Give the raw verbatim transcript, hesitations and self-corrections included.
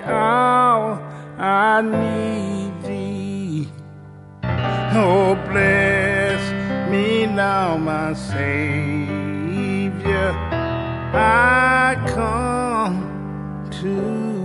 hour I need thee. Oh, bless me now, my Savior, I come to